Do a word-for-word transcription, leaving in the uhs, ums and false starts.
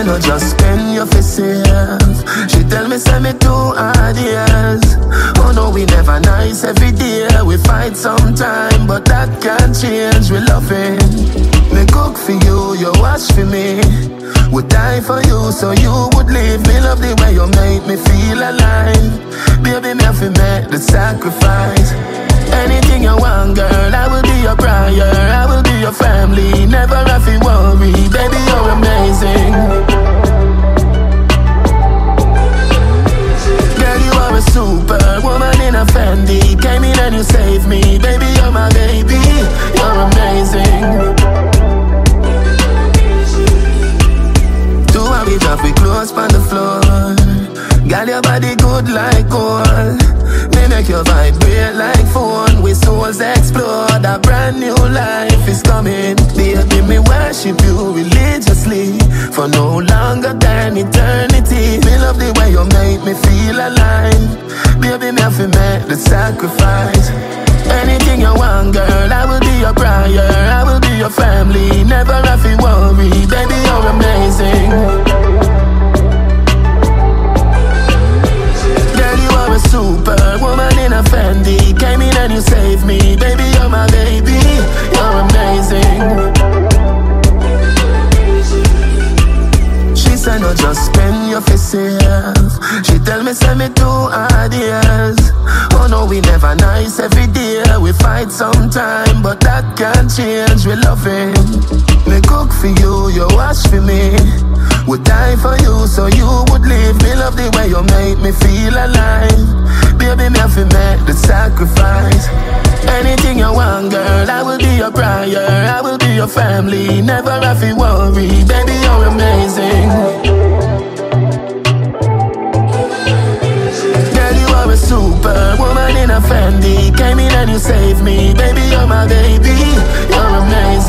say no just spend your face safe. She tell me say me too hard years. Oh no, we never nice every day. We fight sometime, but that can't change. We loving. Me cook for you, you wash for me. Would die for you, so you would leave me. Love the way you make me feel alive. Baby, me have to make the sacrifice. Anything you want, girl, I will be your prior. I will be your family, never have to worry. Baby, you're amazing. Girl, you are a superwoman in a Fendi. Came in and you saved me. Baby, you're my baby, you're amazing. Two of we drop we close on the floor. Got your body good like gold. Me make your vibrate like phone. We souls explore. A brand new life is coming. Baby, me worship you religiously for no longer than eternity. Me love the way you make me feel alive. Baby, me have to make the sacrifice. Anything you want, girl, I will be your prior. I will be your family, never have to worry. Baby, you're amazing. A superwoman in a Fendi. Came in and you saved me. Baby, you're my baby, you're amazing. She said no just spend your face safe. She tell me say me too hard years. Oh no, we never nice every day. We fight sometime, but that can't change. We loving. Me cook for you, you wash for me. Would die for you, so you would leave me. Love the way you make me feel alive. Baby, me have to make the sacrifice. Anything you want, girl, I will be your prior. I will be your family, never have to worry. Baby, you're amazing. Girl, you are a superwoman in a Fendi. Came in and you saved me. Baby, you're my baby, you're amazing.